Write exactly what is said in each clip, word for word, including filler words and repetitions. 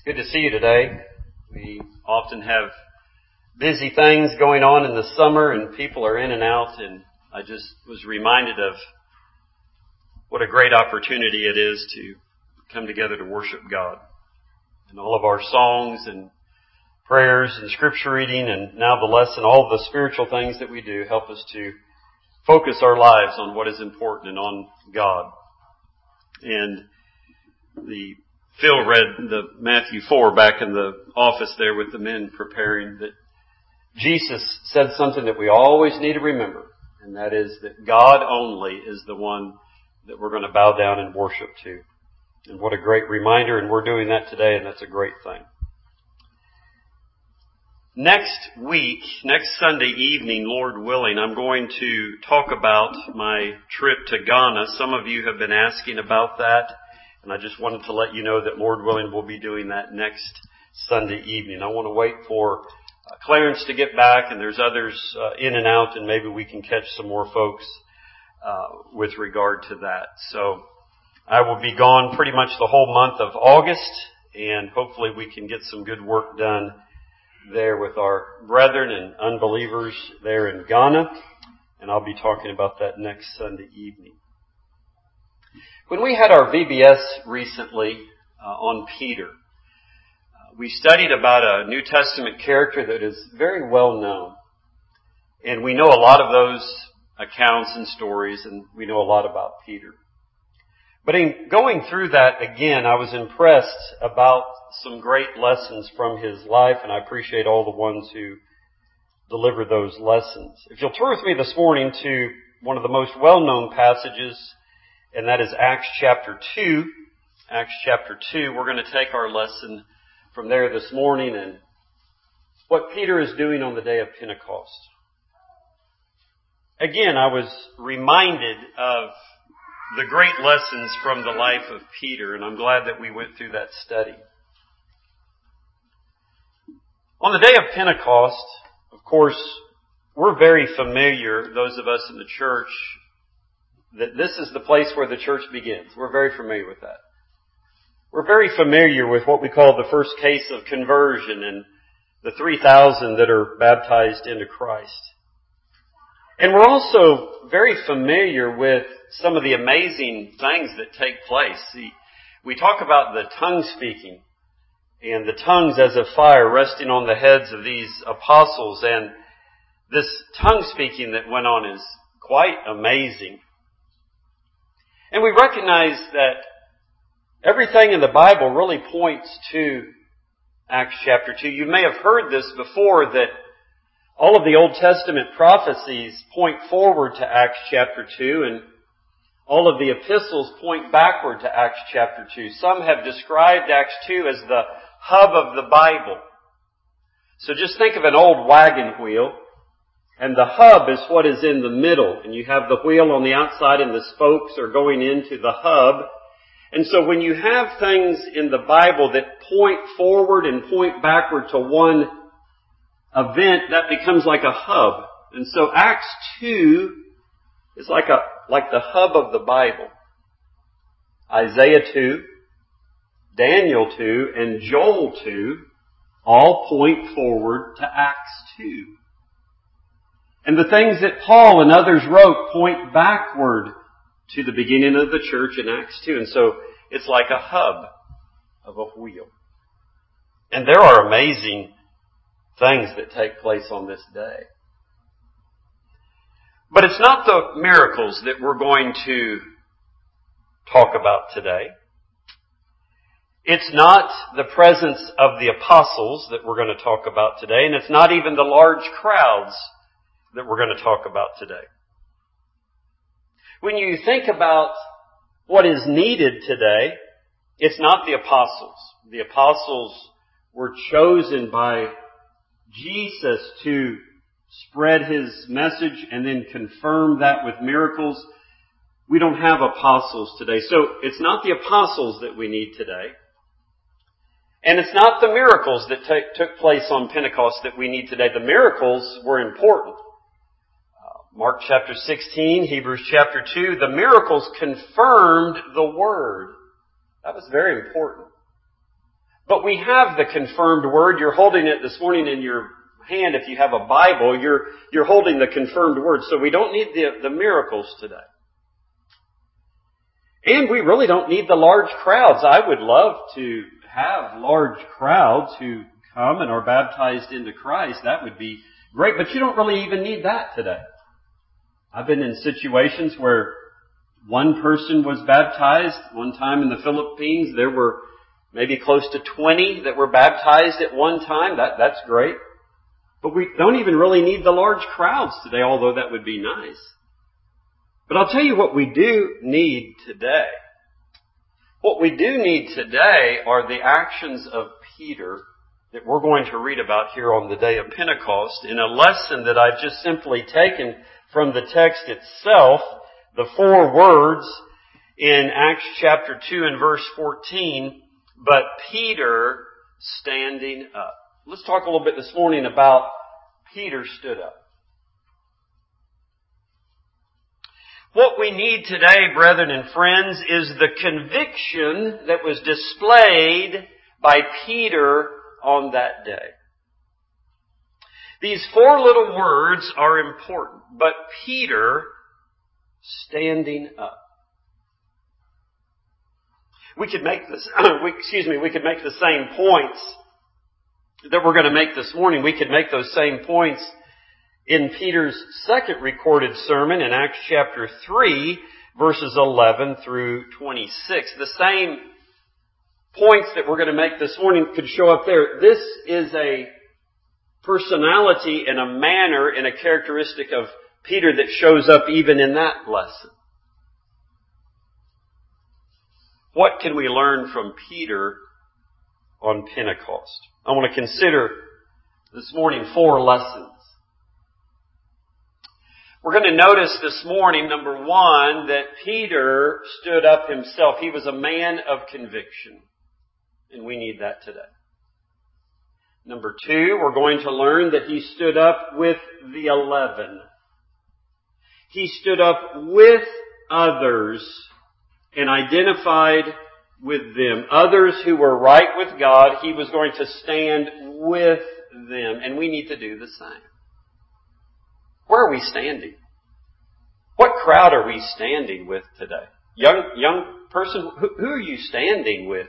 Good to see you today. We often have busy things going on in the summer and people are in and out, and I just was reminded of what a great opportunity it is to come together to worship God. And all of our songs and prayers and scripture reading and now the lesson, all of the spiritual things that we do help us to focus our lives on what is important and on God. And the Phil read the Matthew four back in the office there with the men preparing, that Jesus said something that we always need to remember, and that is that God only is the one that we're going to bow down and worship to. And what a great reminder, and we're doing that today, and that's a great thing. Next week, next Sunday evening, Lord willing, I'm going to talk about my trip to Ghana. Some of you have been asking about that, and I just wanted to let you know that, Lord willing, we'll be doing that next Sunday evening. I want to wait for uh, Clarence to get back, and there's others uh, in and out, and maybe we can catch some more folks uh, with regard to that. So I will be gone pretty much the whole month of August, and hopefully we can get some good work done there with our brethren and unbelievers there in Ghana, and I'll be talking about that next Sunday evening. When we had our V B S recently uh, on Peter, uh, we studied about a New Testament character that is very well known, and we know a lot of those accounts and stories, and we know a lot about Peter. But in going through that again, I was impressed about some great lessons from his life, and I appreciate all the ones who delivered those lessons. If you'll turn with me this morning to one of the most well-known passages, and that is Acts chapter two. Acts chapter two, we're going to take our lesson from there this morning and what Peter is doing on the day of Pentecost. Again, I was reminded of the great lessons from the life of Peter, and I'm glad that we went through that study. On the day of Pentecost, of course, we're very familiar, those of us in the church, that this is the place where the church begins. We're very familiar with that. We're very familiar with what we call the first case of conversion and the three thousand that are baptized into Christ. And we're also very familiar with some of the amazing things that take place. See, we talk about the tongue speaking and the tongues as a fire resting on the heads of these apostles. And this tongue speaking that went on is quite amazing. And we recognize that everything in the Bible really points to Acts chapter two. You may have heard this before, that all of the Old Testament prophecies point forward to Acts chapter two, and all of the epistles point backward to Acts chapter two. Some have described Acts two as the hub of the Bible. So just think of an old wagon wheel, and the hub is what is in the middle, and you have the wheel on the outside and the spokes are going into the hub. And so when you have things in the Bible that point forward and point backward to one event, that becomes like a hub. And so Acts two is like a like the hub of the Bible. Isaiah two, Daniel two, and Joel two all point forward to Acts two. And the things that Paul and others wrote point backward to the beginning of the church in Acts two. And so it's like a hub of a wheel. And there are amazing things that take place on this day. But it's not the miracles that we're going to talk about today. It's not the presence of the apostles that we're going to talk about today, and it's not even the large crowds that we're going to talk about today. When you think about what is needed today, it's not the apostles. The apostles were chosen by Jesus to spread His message and then confirm that with miracles. We don't have apostles today. So it's not the apostles that we need today. And it's not the miracles that t- took place on Pentecost that we need today. The miracles were important. Uh, Mark chapter sixteen, Hebrews chapter two, the miracles confirmed the Word. That was very important. But we have the confirmed word. You're holding it this morning in your hand. If you have a Bible, you're, you're holding the confirmed word. So we don't need the, the miracles today. And we really don't need the large crowds. I would love to have large crowds who come and are baptized into Christ. That would be great, but you don't really even need that today. I've been in situations where one person was baptized. One time in the Philippines, there were maybe close to twenty that were baptized at one time. That, that's great. But we don't even really need the large crowds today, although that would be nice. But I'll tell you what we do need today. What we do need today are the actions of Peter that we're going to read about here on the day of Pentecost in a lesson that I've just simply taken from the text itself, the four words in Acts chapter two and verse fourteen, but Peter standing up. Let's talk a little bit this morning about Peter stood up. What we need today, brethren and friends, is the conviction that was displayed by Peter on that day. These four little words are important, but Peter standing up. We could make this, excuse me, we could make the same points that we're going to make this morning. We could make those same points in Peter's second recorded sermon in Acts chapter three, verses eleven through twenty-six. The same points that we're going to make this morning could show up there. This is a personality and a manner and a characteristic of Peter that shows up even in that lesson. What can we learn from Peter on Pentecost? I want to consider this morning four lessons. We're going to notice this morning, number one, that Peter stood up himself. He was a man of conviction. And we need that today. Number two, we're going to learn that he stood up with the eleven. He stood up with others and identified with them. Others who were right with God, he was going to stand with them. And we need to do the same. Where are we standing? What crowd are we standing with today? Young, young person, who, who are you standing with?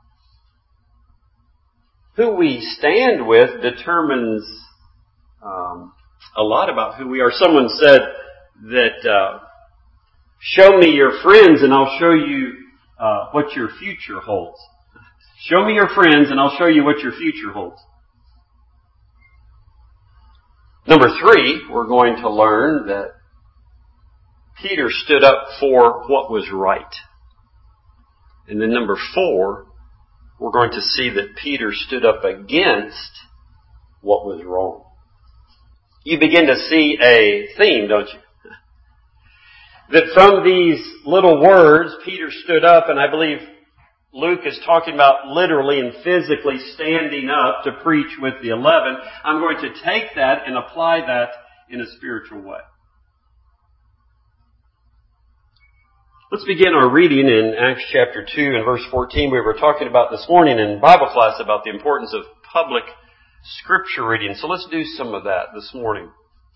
Who we stand with determines um, a lot about who we are. Someone said that, uh, show me your friends and I'll show you uh, what your future holds. Show me your friends and I'll show you what your future holds. Number three, we're going to learn that Peter stood up for what was right. And then number four, we're going to see that Peter stood up against what was wrong. You begin to see a theme, don't you? That from these little words, Peter stood up, and I believe Luke is talking about literally and physically standing up to preach with the eleven. I'm going to take that and apply that in a spiritual way. Let's begin our reading in Acts chapter two and verse fourteen. We were talking about this morning in Bible class about the importance of public scripture reading. So let's do some of that this morning.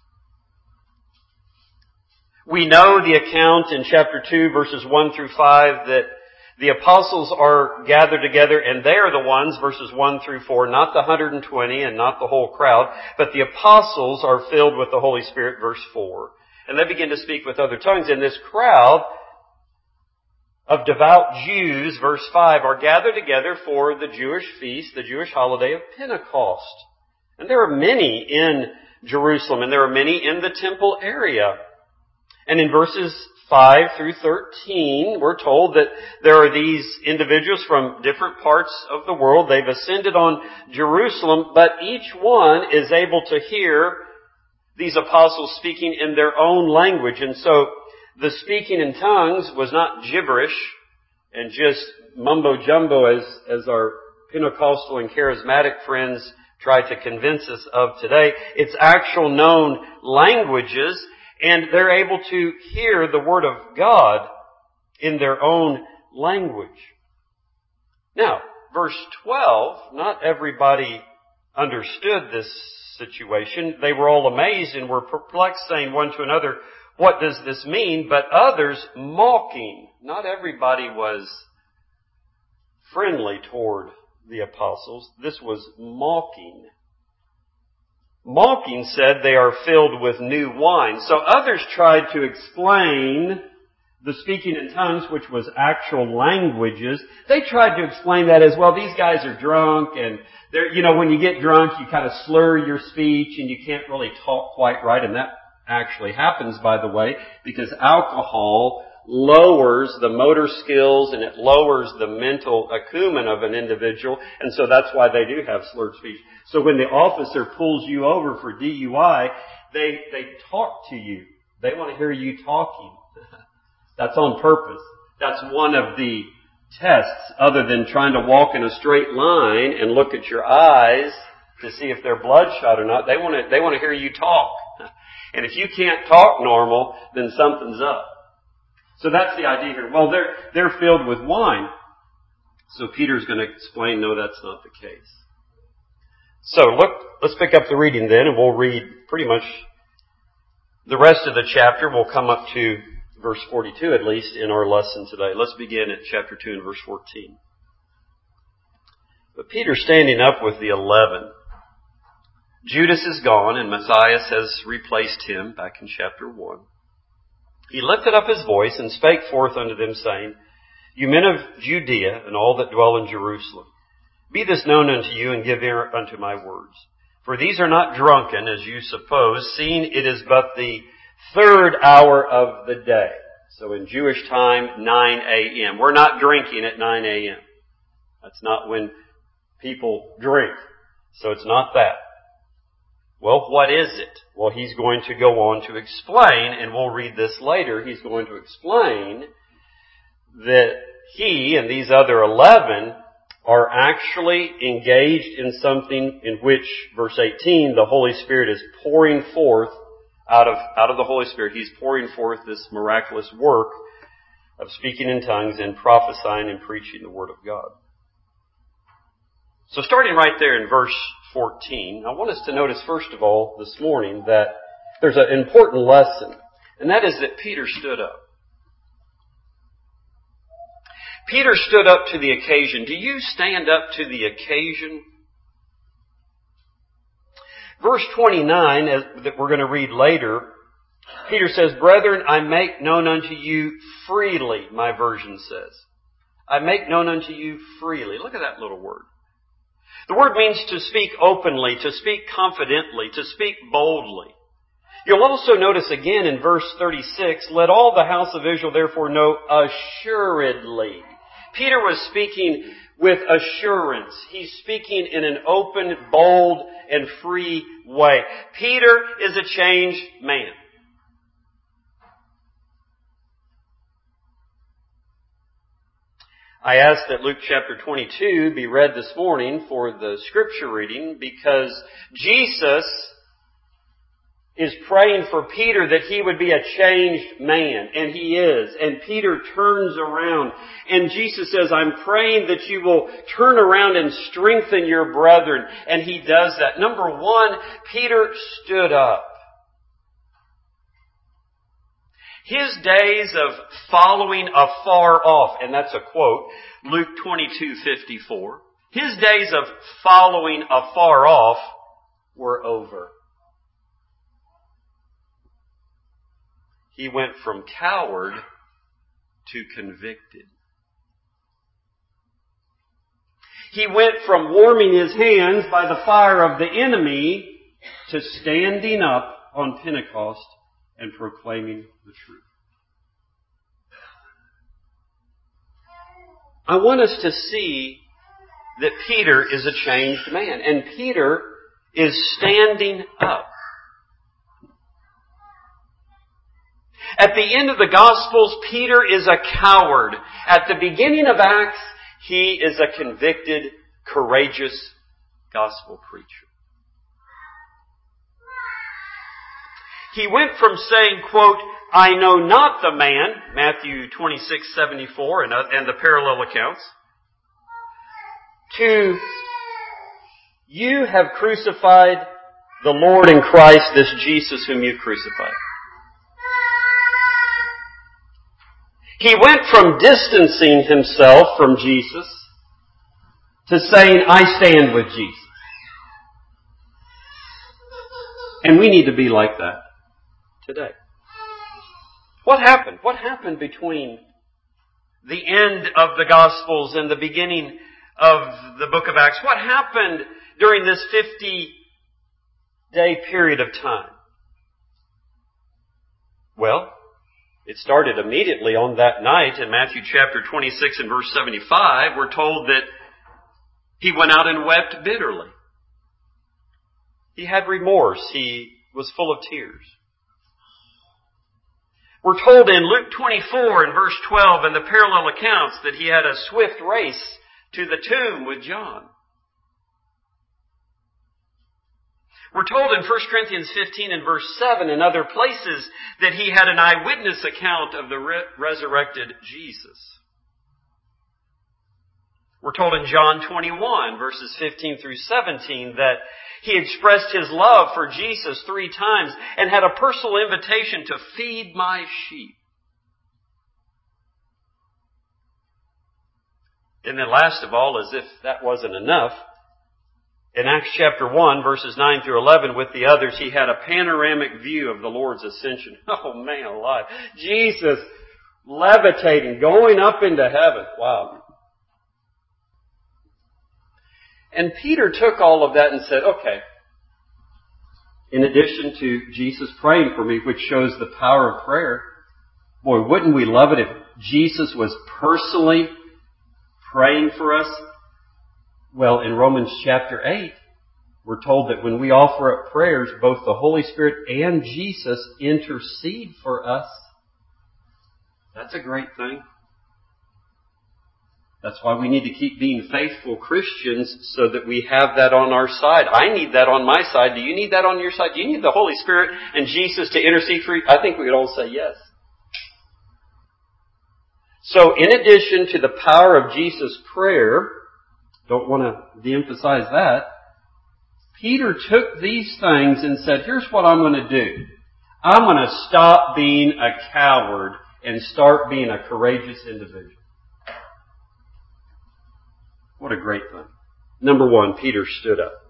We know the account in chapter two, verses one through five, that the apostles are gathered together, and they are the ones, verses one through four, not the one hundred twenty and not the whole crowd, but the apostles are filled with the Holy Spirit, verse four. And they begin to speak with other tongues. And this crowd of devout Jews, verse five, are gathered together for the Jewish feast, the Jewish holiday of Pentecost. And there are many in Jerusalem, and there are many in the temple area. And in verses five through thirteen, we're told that there are these individuals from different parts of the world. They've ascended on Jerusalem, but each one is able to hear these apostles speaking in their own language. And so the speaking in tongues was not gibberish and just mumbo-jumbo as, as our Pentecostal and charismatic friends try to convince us of today. It's actual known languages, and they're able to hear the Word of God in their own language. Now, verse twelve, not everybody understood this situation. They were all amazed and were perplexed, saying one to another, what does this mean? But others mocking. Not everybody was friendly toward the apostles. This was mocking. Mocking said they are filled with new wine. So others tried to explain the speaking in tongues, which was actual languages. They tried to explain that as, well, these guys are drunk and they're, you know, when you get drunk, you kind of slur your speech and you can't really talk quite right. And that actually happens, by the way, because alcohol lowers the motor skills and it lowers the mental acumen of an individual. And so that's why they do have slurred speech. So when the officer pulls you over for D U I, they, they talk to you. They want to hear you talking. That's on purpose. That's one of the tests, other than trying to walk in a straight line and look at your eyes to see if they're bloodshot or not. They want to, they want to hear you talk. And if you can't talk normal, then something's up. So that's the idea here. Well, they're, they're filled with wine. So Peter's going to explain, no, that's not the case. So look, let's pick up the reading then, and we'll read pretty much the rest of the chapter. We'll come up to verse forty-two at least in our lesson today. Let's begin at chapter two and verse fourteen. But Peter standing up with the eleven. Judas is gone and Matthias has replaced him back in chapter one. He lifted up his voice and spake forth unto them, saying, You men of Judea and all that dwell in Jerusalem, be this known unto you, and give ear unto my words. For these are not drunken, as you suppose, seeing it is but the third hour of the day. So in Jewish time, nine a.m. We're not drinking at nine a.m. That's not when people drink. So it's not that. Well, what is it? Well, he's going to go on to explain, and we'll read this later. He's going to explain that he and these other eleven are actually engaged in something in which, verse eighteen, the Holy Spirit is pouring forth out of, out of the Holy Spirit. He's pouring forth this miraculous work of speaking in tongues and prophesying and preaching the Word of God. So starting right there in verse fourteen, I want us to notice first of all this morning that there's an important lesson, and that is that Peter stood up. Peter stood up to the occasion. Do you stand up to the occasion? Verse twenty-nine, as, that we're going to read later, Peter says, Brethren, I make known unto you freely, my version says. I make known unto you freely. Look at that little word. The word means to speak openly, to speak confidently, to speak boldly. You'll also notice again in verse thirty-six, Let all the house of Israel therefore know assuredly. Peter was speaking with assurance. He's speaking in an open, bold, and free way. Peter is a changed man. I asked that Luke chapter twenty-two be read this morning for the scripture reading because Jesus is praying for Peter that he would be a changed man, and he is. And Peter turns around, and Jesus says, I'm praying that you will turn around and strengthen your brethren. And he does that. Number one, Peter stood up. His days of following afar off, and that's a quote, Luke twenty-two fifty-four. His days of following afar off were over. He went from coward to convicted. He went from warming his hands by the fire of the enemy to standing up on Pentecost and proclaiming the truth. I want us to see that Peter is a changed man, and Peter is standing up. At the end of the Gospels, Peter is a coward. At the beginning of Acts, he is a convicted, courageous gospel preacher. He went from saying, quote, I know not the man, Matthew twenty-six seventy-four and, uh, and the parallel accounts. to, you have crucified the Lord in Christ, this Jesus whom you crucified. He went from distancing himself from Jesus to saying, I stand with Jesus. And we need to be like that today. What happened? What happened between the end of the Gospels and the beginning of the book of Acts? What happened during this fifty-day period of time? Well, it started immediately on that night in Matthew chapter twenty-six and verse seventy-five. We're told that he went out and wept bitterly. He had remorse. He was full of tears. We're told in Luke twenty-four and verse twelve in the parallel accounts that he had a swift race to the tomb with John. We're told in First Corinthians fifteen and verse seven and other places that he had an eyewitness account of the re- resurrected Jesus. We're told in John twenty-one verses fifteen through seventeen that he expressed his love for Jesus three times and had a personal invitation to feed my sheep. And then last of all, as if that wasn't enough, in Acts chapter one, verses nine through eleven, with the others, he had a panoramic view of the Lord's ascension. Oh man alive. Jesus levitating, going up into heaven. Wow. And Peter took all of that and said, okay, in addition to Jesus praying for me, which shows the power of prayer, boy, wouldn't we love it if Jesus was personally praying for us? Well, in Romans chapter eight, we're told that when we offer up prayers, both the Holy Spirit and Jesus intercede for us. That's a great thing. That's why we need to keep being faithful Christians so that we have that on our side. I need that on my side. Do you need that on your side? Do you need the Holy Spirit and Jesus to intercede for you? I think we could all say yes. So in addition to the power of Jesus' prayer, don't want to de-emphasize that, Peter took these things and said, here's what I'm going to do. I'm going to stop being a coward and start being a courageous individual. What a great thing. Number one, Peter stood up.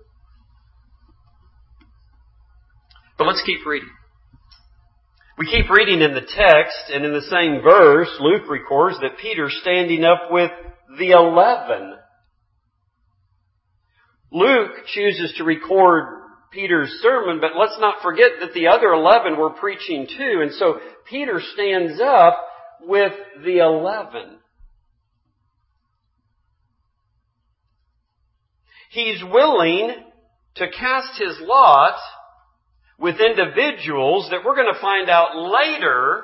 But let's keep reading. We keep reading in the text, and in the same verse, Luke records that Peter's standing up with the eleven. Luke chooses to record Peter's sermon, but let's not forget that the other eleven were preaching too. And so Peter stands up with the eleven. He's willing to cast his lot with individuals that we're going to find out later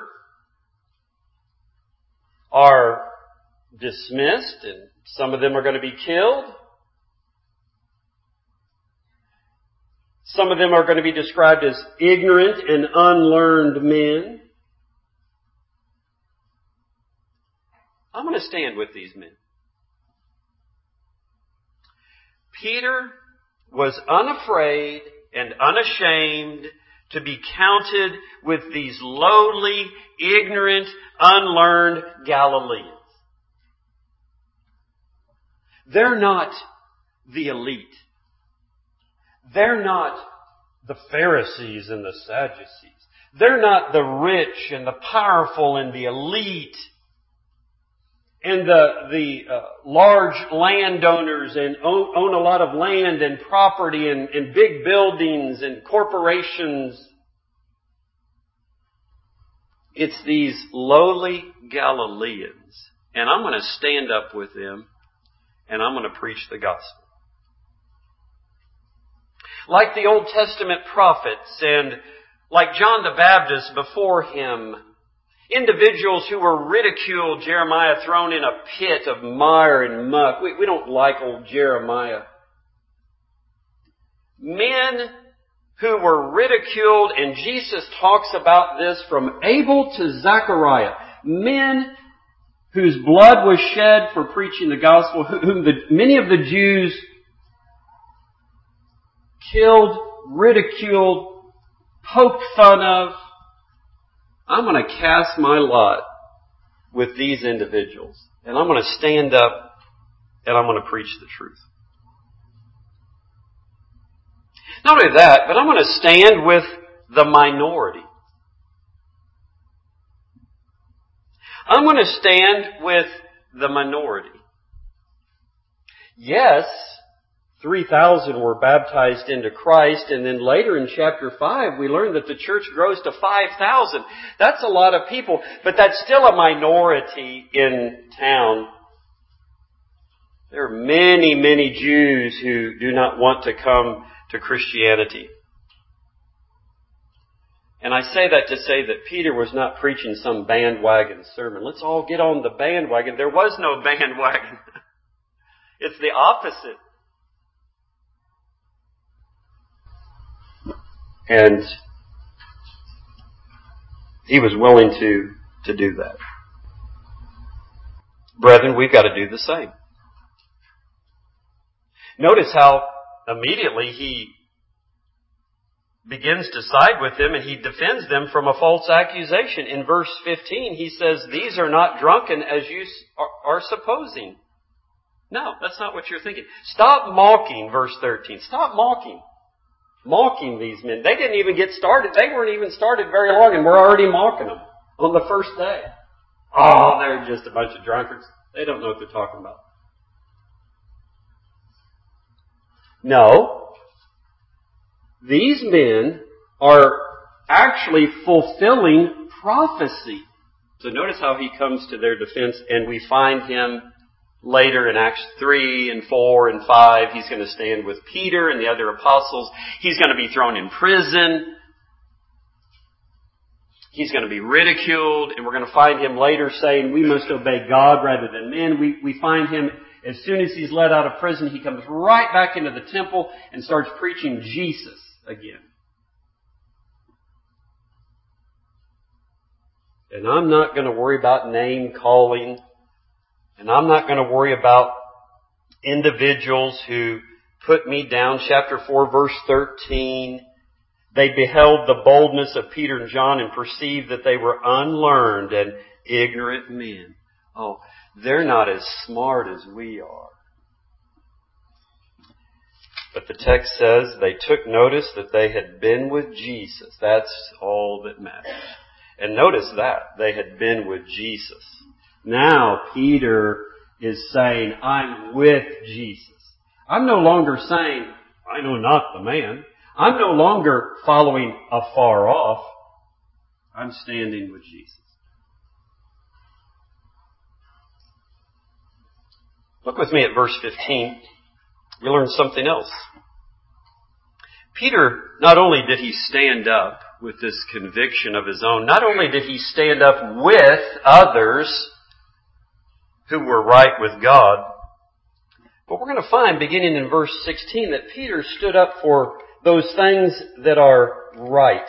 are dismissed, and some of them are going to be killed. Some of them are going to be described as ignorant and unlearned men. I'm going to stand with these men. Peter was unafraid and unashamed to be counted with these lowly, ignorant, unlearned Galileans. They're not the elite. They're not the Pharisees and the Sadducees. They're not the rich and the powerful and the elite and the the uh, large landowners and own, own a lot of land and property and, and big buildings and corporations. It's these lowly Galileans. And I'm going to stand up with them and I'm going to preach the gospel. Like the Old Testament prophets and like John the Baptist before him, individuals who were ridiculed, Jeremiah thrown in a pit of mire and muck. We, we don't like old Jeremiah. Men who were ridiculed, and Jesus talks about this from Abel to Zechariah. Men whose blood was shed for preaching the gospel, whom the, many of the Jews killed, ridiculed, poked fun of. I'm going to cast my lot with these individuals. And I'm going to stand up and I'm going to preach the truth. Not only that, but I'm going to stand with the minority. I'm going to stand with the minority. Yes, three thousand were baptized into Christ, and then later in chapter five we learn that the church grows to five thousand. That's a lot of people, but that's still a minority in town. There are many, many Jews who do not want to come to Christianity. And I say that to say that Peter was not preaching some bandwagon sermon. Let's all get on the bandwagon. There was no bandwagon. It's the opposite. And he was willing to, to do that. Brethren, we've got to do the same. Notice how immediately he begins to side with them and he defends them from a false accusation. In verse fifteen, he says, these are not drunken as you are supposing. No, that's not what you're thinking. Stop mocking, verse thirteen. Stop mocking. Mocking these men. They didn't even get started. They weren't even started very long and we're already mocking them on the first day. Oh, they're just a bunch of drunkards. They don't know what they're talking about. No. These men are actually fulfilling prophecy. So notice how he comes to their defense, and we find him later in Acts three and four and five. He's going to stand with Peter and the other apostles. He's going to be thrown in prison. He's going to be ridiculed, and we're going to find him later saying, we must obey God rather than men. We, we find him, as soon as he's let out of prison, he comes right back into the temple and starts preaching Jesus again. And I'm not going to worry about name calling. And I'm not going to worry about individuals who put me down. Chapter four, verse thirteen. They beheld the boldness of Peter and John and perceived that they were unlearned and ignorant men. Oh, they're not as smart as we are. But the text says they took notice that they had been with Jesus. That's all that matters. And notice that. They had been with Jesus. Now Peter is saying, I'm with Jesus. I'm no longer saying, I know not the man. I'm no longer following afar off. I'm standing with Jesus. Look with me at verse fifteen. We learn something else. Peter, not only did he stand up with this conviction of his own, not only did he stand up with others who were right with God, but we're going to find, beginning in verse sixteen, that Peter stood up for those things that are right.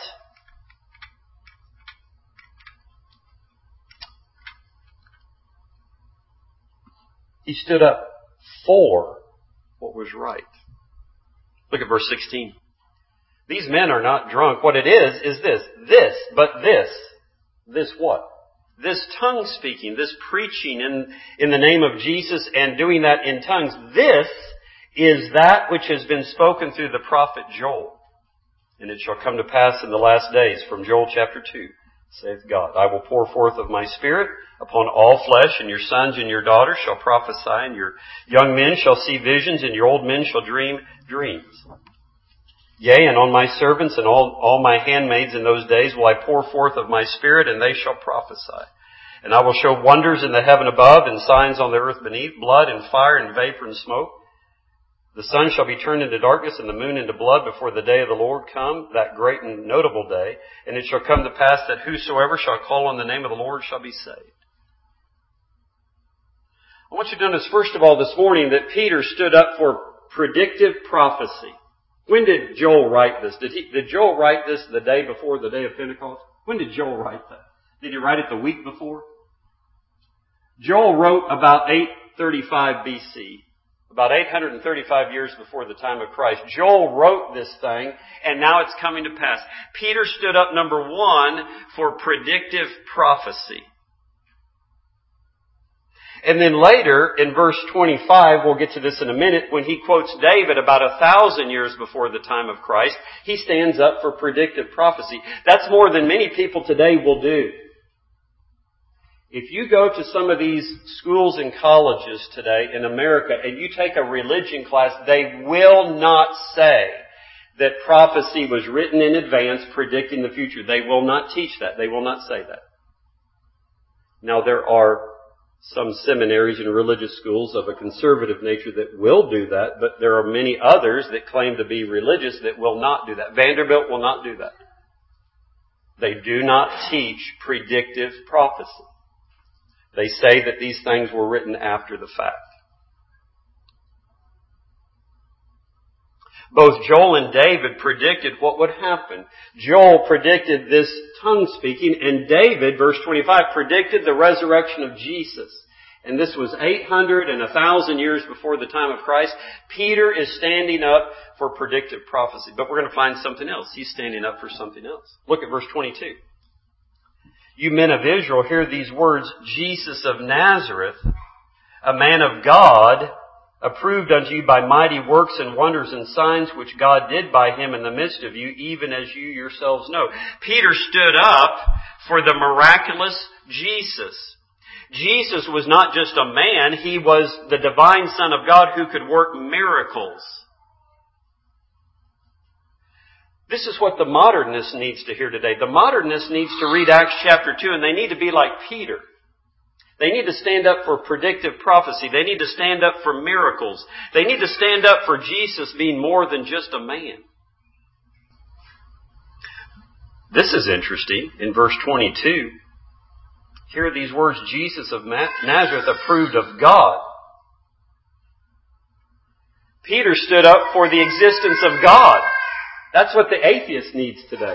He stood up for what was right. Look at verse sixteen. These men are not drunk. What it is, is this. This, but this. This what? This tongue speaking, this preaching in, in the name of Jesus and doing that in tongues. This is that which has been spoken through the prophet Joel. And it shall come to pass in the last days, from Joel chapter two, saith God, I will pour forth of my Spirit upon all flesh, and your sons and your daughters shall prophesy, and your young men shall see visions, and your old men shall dream dreams. Yea, and on my servants and all, all my handmaids in those days will I pour forth of my Spirit, and they shall prophesy. And I will show wonders in the heaven above, and signs on the earth beneath, blood and fire and vapor and smoke. The sun shall be turned into darkness and the moon into blood before the day of the Lord come, that great and notable day. And it shall come to pass that whosoever shall call on the name of the Lord shall be saved. I want you to notice, first of all, this morning that Peter stood up for predictive prophecy. When did Joel write this? Did he, did Joel write this the day before the day of Pentecost? When did Joel write that? Did he write it the week before? Joel wrote about eight thirty-five B C, about eight hundred thirty-five years before the time of Christ. Joel wrote this thing, and now it's coming to pass. Peter stood up, number one, for predictive prophecy. And then later, in verse twenty-five, we'll get to this in a minute, when he quotes David about a thousand years before the time of Christ, he stands up for predictive prophecy. That's more than many people today will do. If you go to some of these schools and colleges today in America and you take a religion class, they will not say that prophecy was written in advance predicting the future. They will not teach that. They will not say that. Now, there are some seminaries and religious schools of a conservative nature that will do that, but there are many others that claim to be religious that will not do that. Vanderbilt will not do that. They do not teach predictive prophecy. They say that these things were written after the fact. Both Joel and David predicted what would happen. Joel predicted this tongue speaking, and David, verse twenty-five, predicted the resurrection of Jesus. And this was eight hundred and one thousand years before the time of Christ. Peter is standing up for predictive prophecy. But we're going to find something else. He's standing up for something else. Look at verse twenty-two. You men of Israel, hear these words, Jesus of Nazareth, a man of God, approved unto you by mighty works and wonders and signs which God did by him in the midst of you, even as you yourselves know. Peter stood up for the miraculous Jesus. Jesus was not just a man, he was the divine Son of God who could work miracles. This is what the modernist needs to hear today. The modernist needs to read Acts chapter two, and they need to be like Peter. They need to stand up for predictive prophecy. They need to stand up for miracles. They need to stand up for Jesus being more than just a man. This is interesting. In verse twenty-two, hear these words, Jesus of Nazareth, approved of God. Peter stood up for the existence of God. That's what the atheist needs today.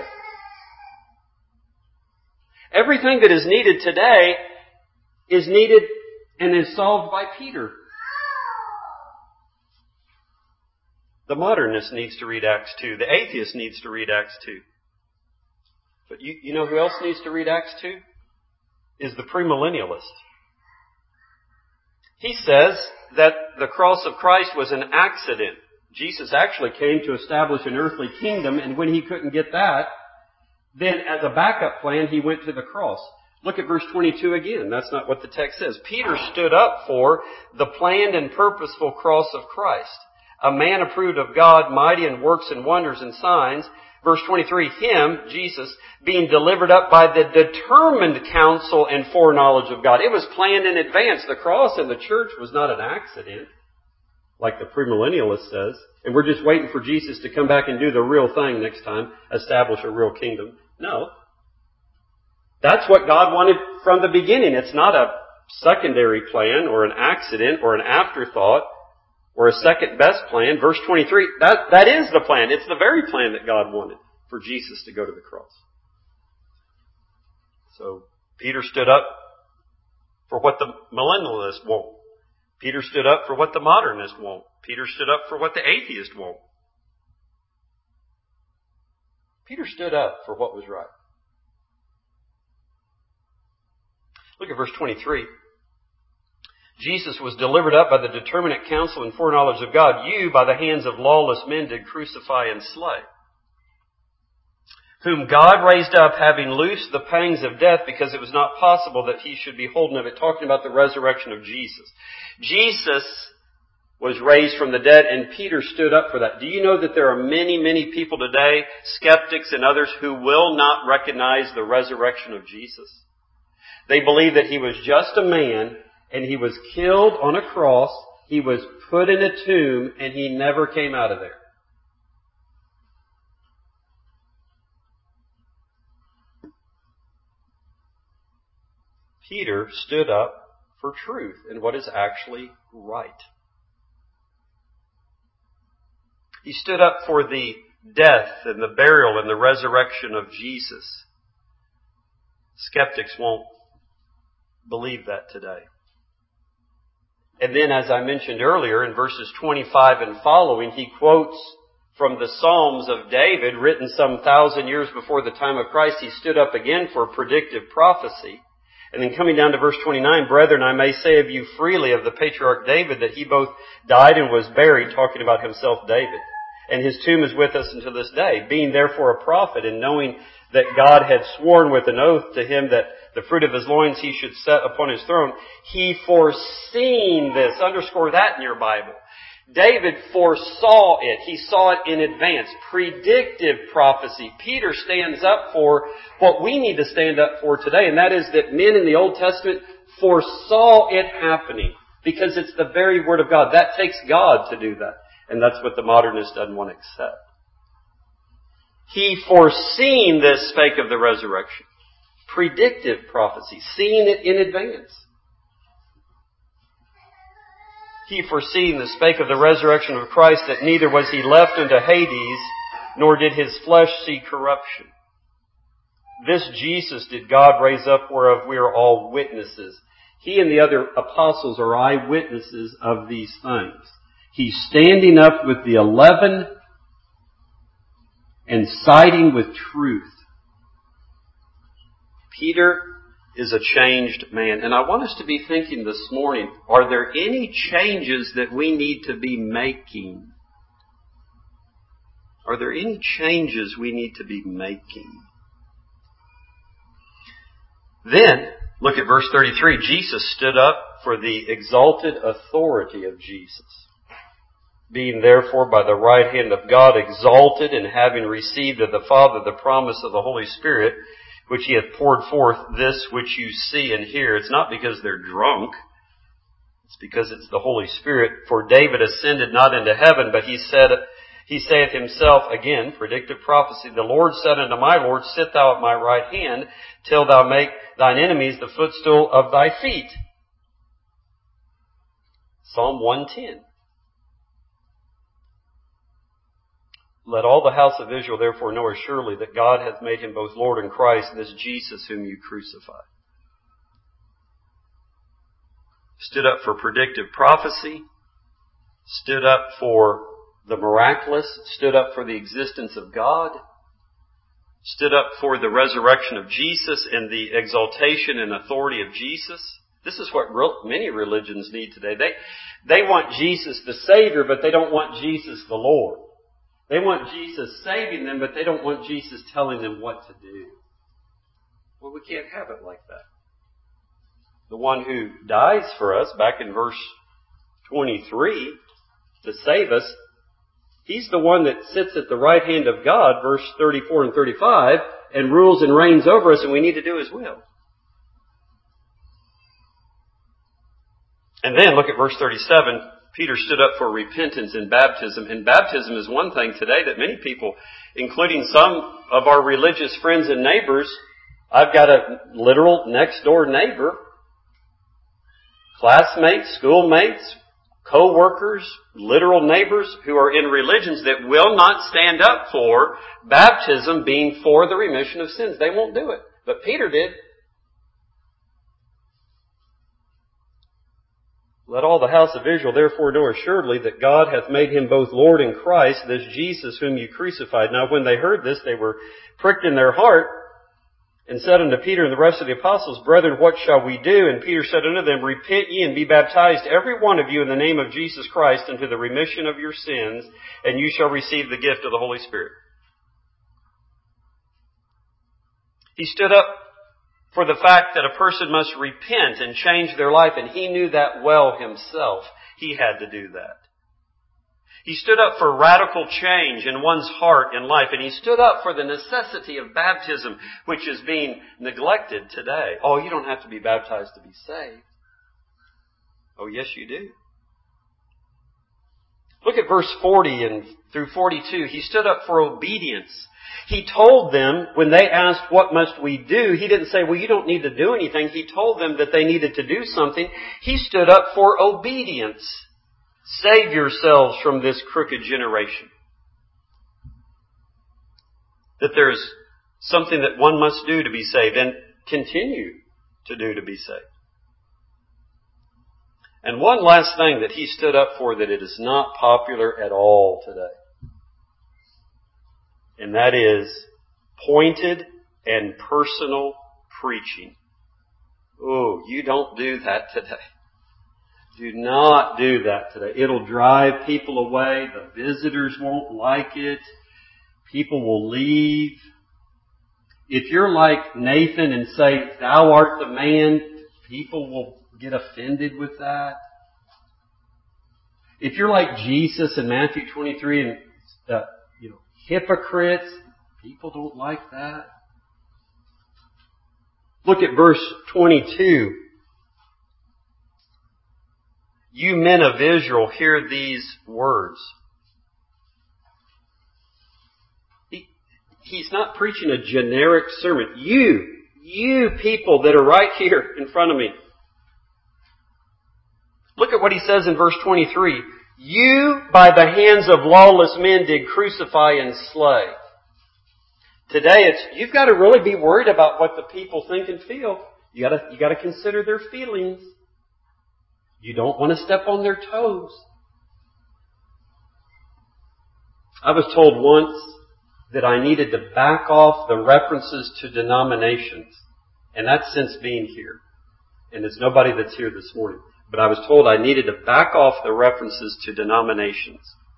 Everything that is needed today is needed and is solved by Peter. The modernist needs to read Acts two. The atheist needs to read Acts two. But you, you know who else needs to read Acts two? Is the premillennialist. He says that the cross of Christ was an accident. Jesus actually came to establish an earthly kingdom, and when he couldn't get that, then as a backup plan, he went to the cross. Look at verse twenty-two again. That's not what the text says. Peter stood up for the planned and purposeful cross of Christ. A man approved of God, mighty in works and wonders and signs. Verse twenty-three, him, Jesus, being delivered up by the determined counsel and foreknowledge of God. It was planned in advance. The cross and the church was not an accident, like the premillennialist says. And we're just waiting for Jesus to come back and do the real thing next time, establish a real kingdom. No. That's what God wanted from the beginning. It's not a secondary plan or an accident or an afterthought or a second best plan. Verse twenty-three, that, that is the plan. It's the very plan that God wanted for Jesus to go to the cross. So Peter stood up for what the millennialist won't. Peter stood up for what the modernist won't. Peter stood up for what the atheist won't. Peter stood up for what was right. Look at verse twenty-three. Jesus was delivered up by the determinate counsel and foreknowledge of God. You, by the hands of lawless men, did crucify and slay. Whom God raised up, having loosed the pangs of death, because it was not possible that he should be holden of it. Talking about the resurrection of Jesus. Jesus was raised from the dead, and Peter stood up for that. Do you know that there are many, many people today, skeptics and others, who will not recognize the resurrection of Jesus? They believe that he was just a man, and he was killed on a cross, he was put in a tomb, and he never came out of there. Peter stood up for truth and what is actually right. He stood up for the death and the burial and the resurrection of Jesus. Skeptics won't believe that today. And then, as I mentioned earlier, in verses twenty-five and following, he quotes from the Psalms of David, written some thousand years before the time of Christ. He stood up again for predictive prophecy. And then coming down to verse twenty-nine, brethren, I may say of you freely of the patriarch David that he both died and was buried, talking about himself, David. And his tomb is with us until this day. Being therefore a prophet, and knowing that God had sworn with an oath to him that the fruit of his loins he should set upon his throne, he foreseeing this. Underscore that in your Bible. David foresaw it. He saw it in advance. Predictive prophecy. Peter stands up for what we need to stand up for today, and that is that men in the Old Testament foresaw it happening, because it's the very Word of God. That takes God to do that, and that's what the modernist doesn't want to accept. He foreseeing this spake of the resurrection. Predictive prophecy. Seeing it in advance. He foreseeing the spake of the resurrection of Christ, that neither was he left unto Hades, nor did his flesh see corruption. This Jesus did God raise up, whereof we are all witnesses. He and the other apostles are eyewitnesses of these things. He's standing up with the eleven and siding with truth. Peter is a changed man. And I want us to be thinking this morning, are there any changes that we need to be making? Are there any changes we need to be making? Then, look at verse thirty-three. Jesus stood up for the exalted authority of Jesus. Being therefore by the right hand of God exalted, and having received of the Father the promise of the Holy Spirit, which he hath poured forth, this which you see and hear. It's not because they're drunk. It's because it's the Holy Spirit. For David ascended not into heaven, but he said, he saith himself, again, predictive prophecy, the Lord said unto my Lord, sit thou at my right hand, till thou make thine enemies the footstool of thy feet. Psalm one ten. Let all the house of Israel therefore know assuredly that God hath made him both Lord and Christ, this Jesus whom you crucified. Stood up for predictive prophecy, stood up for the miraculous, stood up for the existence of God, stood up for the resurrection of Jesus and the exaltation and authority of Jesus. This is what many religions need today. They, they want Jesus the Savior, but they don't want Jesus the Lord. They want Jesus saving them, but they don't want Jesus telling them what to do. Well, we can't have it like that. The one who dies for us, back in verse twenty-three, to save us, he's the one that sits at the right hand of God, verse thirty-four and thirty-five, and rules and reigns over us, and we need to do His will. And then look at verse thirty-seven. Peter stood up for repentance in baptism. And baptism is one thing today that many people, including some of our religious friends and neighbors, I've got a literal next door neighbor, classmates, schoolmates, co-workers, literal neighbors who are in religions that will not stand up for baptism being for the remission of sins. They won't do it. But Peter did. Let all the house of Israel therefore know assuredly that God hath made him both Lord and Christ, this Jesus whom you crucified. Now when they heard this, they were pricked in their heart, and said unto Peter and the rest of the apostles, Brethren, what shall we do? And Peter said unto them, Repent ye and be baptized, every one of you, in the name of Jesus Christ, unto the remission of your sins, and you shall receive the gift of the Holy Spirit. He stood up for the fact that a person must repent and change their life, and he knew that well himself. He had to do that. He stood up for radical change in one's heart and life, and he stood up for the necessity of baptism, which is being neglected today. Oh, you don't have to be baptized to be saved. Oh, yes, you do. Look at verse forty and through forty-two. He stood up for obedience. He told them, when they asked, what must we do? He didn't say, well, you don't need to do anything. He told them that they needed to do something. He stood up for obedience. Save yourselves from this crooked generation. That there's something that one must do to be saved and continue to do to be saved. And one last thing that he stood up for that it is not popular at all today. And that is pointed and personal preaching. Oh, you don't do that today. Do not do that today. It'll drive people away. The visitors won't like it. People will leave. If you're like Nathan and say, "Thou art the man," people will get offended with that. If you're like Jesus in Matthew twenty-three and uh, you know, hypocrites, people don't like that. Look at verse twenty-two. You men of Israel, hear these words. He, he's not preaching a generic sermon. You, you people that are right here in front of me. Look at what he says in verse twenty-three. You, by the hands of lawless men, did crucify and slay. Today, it's you've got to really be worried about what the people think and feel. You got to you got to consider their feelings. You don't want to step on their toes. I was told once that I needed to back off the references to denominations, and that's since being here. And it's nobody that's here this morning. But I was told I needed to back off the references to denominations.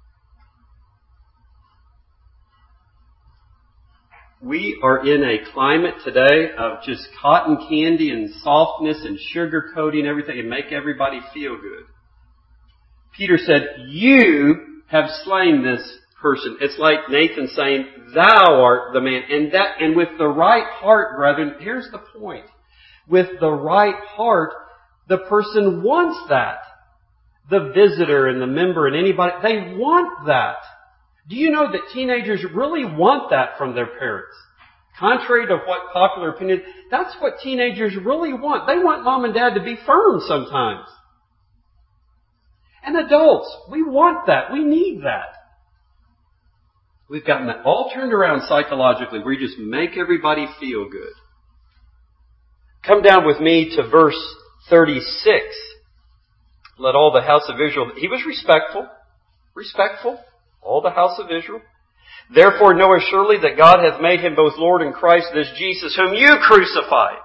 We are in a climate today of just cotton candy and softness and sugarcoating everything and make everybody feel good. Peter said, you have slain this person. It's like Nathan saying, thou art the man. And that, and with the right heart, brethren, here's the point. With the right heart, the person wants that. The visitor and the member and anybody, they want that. Do you know that teenagers really want that from their parents? Contrary to what popular opinion, that's what teenagers really want. They want mom and dad to be firm sometimes. And adults, we want that. We need that. We've gotten that all turned around psychologically. We just make everybody feel good. Come down with me to verse thirty-six. Let all the house of Israel... He was respectful. Respectful. All the house of Israel. Therefore know assuredly that God hath made him both Lord and Christ, this Jesus, whom you crucified.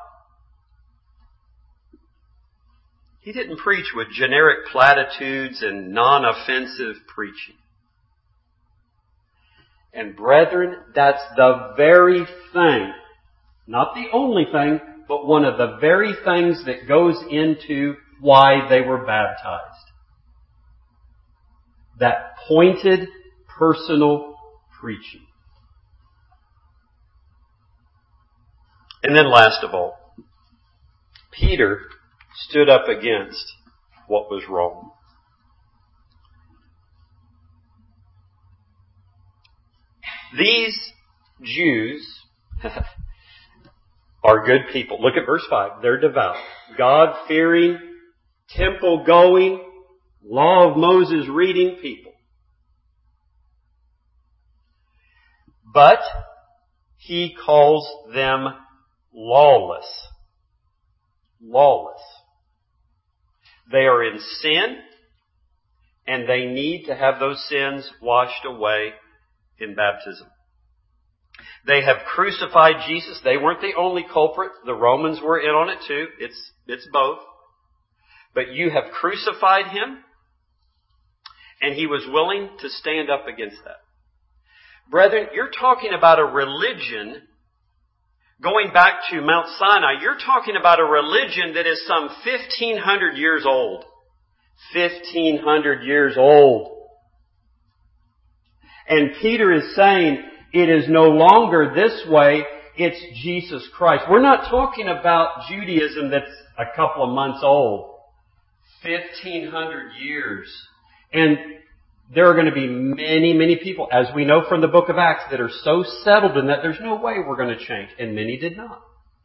He didn't preach with generic platitudes and non-offensive preaching. And brethren, that's the very thing, not the only thing, but one of the very things that goes into why they were baptized. That pointed, personal preaching. And then last of all, Peter stood up against what was wrong. These Jews are good people. Look at verse five. They're devout, God-fearing, temple-going, law of Moses reading people. But he calls them lawless. Lawless. They are in sin, and they need to have those sins washed away in baptism. They have crucified Jesus. They weren't the only culprit. The Romans were in on it too. It's, it's both. But you have crucified him, and he was willing to stand up against that. Brethren, you're talking about a religion, going back to Mount Sinai, you're talking about a religion that is some fifteen hundred years old. fifteen hundred years old. And Peter is saying, it is no longer this way, it's Jesus Christ. We're not talking about Judaism that's a couple of months old. fifteen hundred years. And there are going to be many, many people, as we know from the book of Acts, that are so settled in that there's no way we're going to change. And many did not.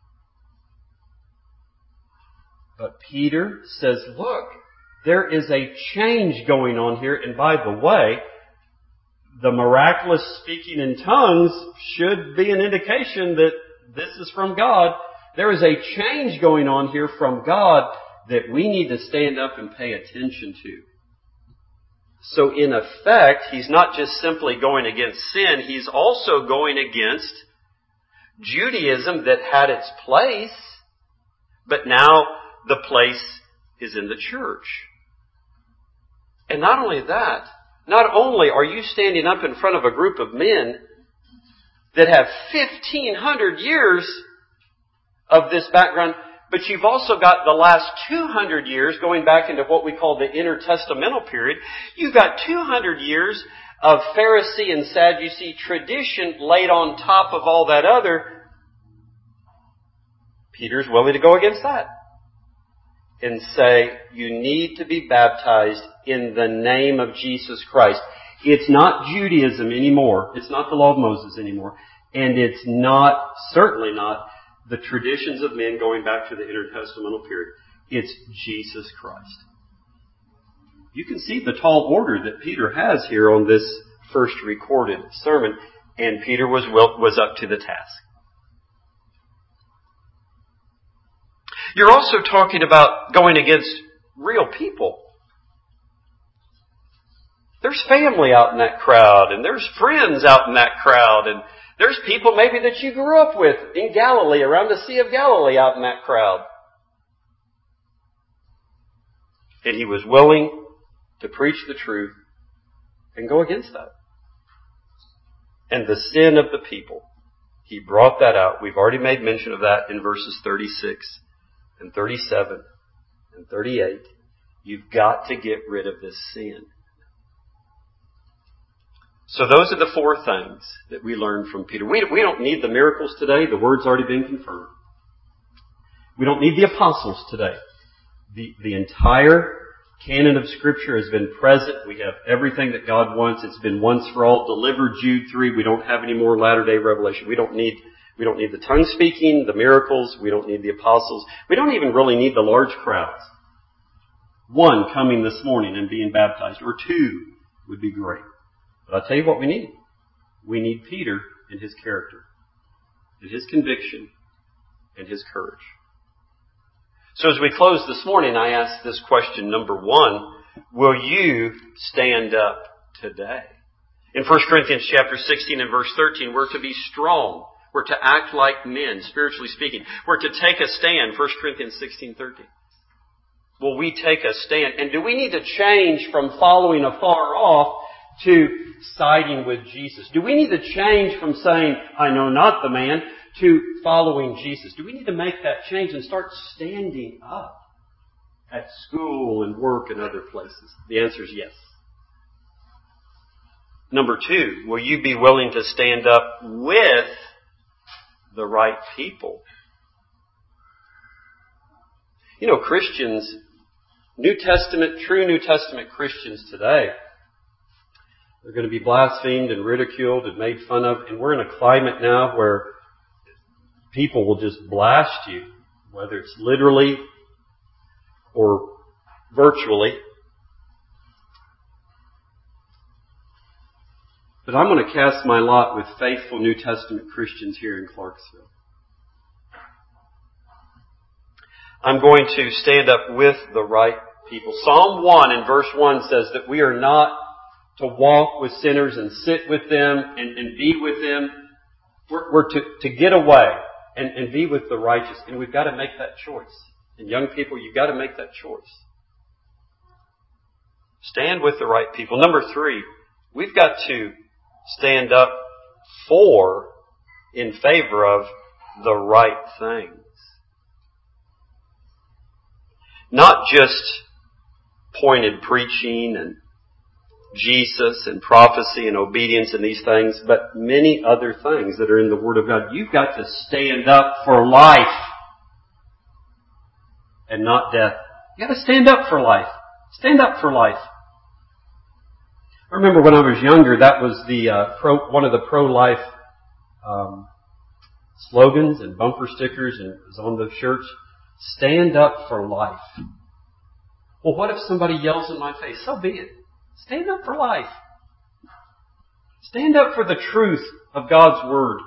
But Peter says, look, there is a change going on here. And by the way, the miraculous speaking in tongues should be an indication that this is from God. There is a change going on here from God that we need to stand up and pay attention to. So in effect, he's not just simply going against sin, he's also going against Judaism that had its place, but now the place is in the church. And not only that, not only are you standing up in front of a group of men that have fifteen hundred years of this background, but you've also got the last two hundred years going back into what we call the intertestamental period. You've got two hundred years of Pharisee and Sadducee tradition laid on top of all that other. Peter's willing to go against that and say, you need to be baptized in the name of Jesus Christ. It's not Judaism anymore. It's not the law of Moses anymore. And it's not, certainly not, the traditions of men going back to the intertestamental period. It's Jesus Christ. You can see the tall order that Peter has here on this first recorded sermon, and Peter was was up to the task. You're also talking about going against real people. There's family out in that crowd, and there's friends out in that crowd, and there's people maybe that you grew up with in Galilee, around the Sea of Galilee out in that crowd. And he was willing to preach the truth and go against that. And the sin of the people, he brought that out. We've already made mention of that in verses thirty-six and thirty-seven and thirty-eight. You've got to get rid of this sin. So those are the four things that we learned from Peter. We, we don't need the miracles today. The word's already been confirmed. We don't need the apostles today. The, the entire canon of Scripture has been present. We have everything that God wants. It's been once for all delivered. Jude three. We don't have any more latter-day revelation. We don't need, we don't need the tongue speaking, the miracles. We don't need the apostles. We don't even really need the large crowds. One coming this morning and being baptized, or two would be great. But I'll tell you what we need. We need Peter and his character, and his conviction, and his courage. So as we close this morning, I ask this question, number one, will you stand up today? In First Corinthians chapter sixteen and verse thirteen, we're to be strong. We're to act like men, spiritually speaking. We're to take a stand, First Corinthians sixteen thirteen. Will we take a stand? And do we need to change from following afar off to siding with Jesus? Do we need to change from saying, I know not the man, to following Jesus? Do we need to make that change and start standing up at school and work and other places? The answer is yes. Number two, will you be willing to stand up with the right people? You know, Christians, New Testament, true New Testament Christians today, they're going to be blasphemed and ridiculed and made fun of. And we're in a climate now where people will just blast you, whether it's literally or virtually. But I'm going to cast my lot with faithful New Testament Christians here in Clarksville. I'm going to stand up with the right people. Psalm one in verse one says that we are not to walk with sinners and sit with them and, and be with them. We're, we're to, to get away and, and be with the righteous. And we've got to make that choice. And young people, you've got to make that choice. Stand with the right people. Number three, we've got to stand up for, in favor of, the right things. Not just pointed preaching and Jesus and prophecy and obedience and these things, but many other things that are in the Word of God. You've got to stand up for life and not death. You've got to stand up for life. Stand up for life. I remember when I was younger, that was the uh, pro, one of the pro-life um, slogans and bumper stickers, and it was on the shirts. Stand up for life. Well, what if somebody yells in my face? So be it. Stand up for life. Stand up for the truth of God's Word.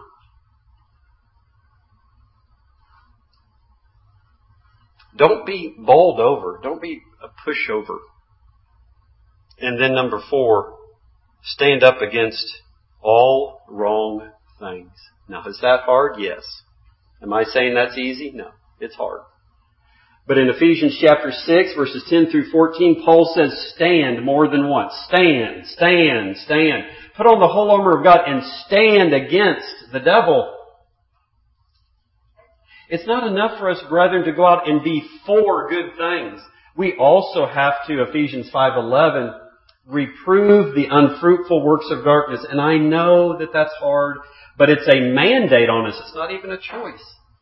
Don't be bowled over. Don't be a pushover. And then number four, stand up against all wrong things. Now, is that hard? Yes. Am I saying that's easy? No, it's hard. But in Ephesians chapter six, verses ten through fourteen, Paul says, stand more than once. Stand, stand, stand. Put on the whole armor of God and stand against the devil. It's not enough for us, brethren, to go out and be for good things. We also have to, Ephesians five eleven, reprove the unfruitful works of darkness. And I know that that's hard, but it's a mandate on us. It's not even a choice.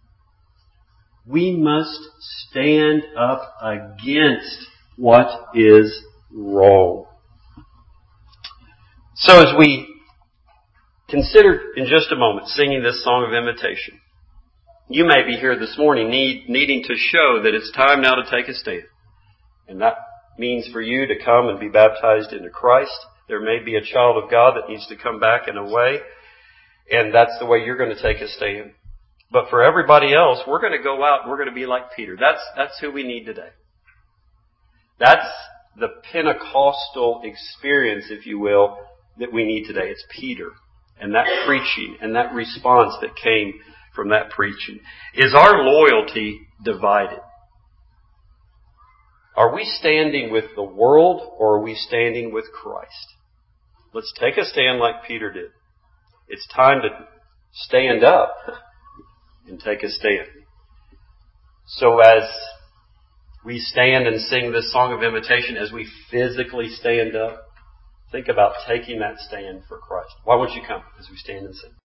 We must stand up against what is wrong. So as we consider in just a moment singing this song of invitation, you may be here this morning need, needing to show that it's time now to take a stand. And that means for you to come and be baptized into Christ. There may be a child of God that needs to come back in a way, and that's the way you're going to take a stand. But for everybody else, we're going to go out and we're going to be like Peter. That's, that's who we need today. That's the Pentecostal experience, if you will, that we need today. It's Peter and that preaching and that response that came from that preaching. Is our loyalty divided? Are we standing with the world or are we standing with Christ? Let's take a stand like Peter did. It's time to stand up and take a stand. So as we stand and sing this song of invitation, as we physically stand up, think about taking that stand for Christ. Why won't you come as we stand and sing?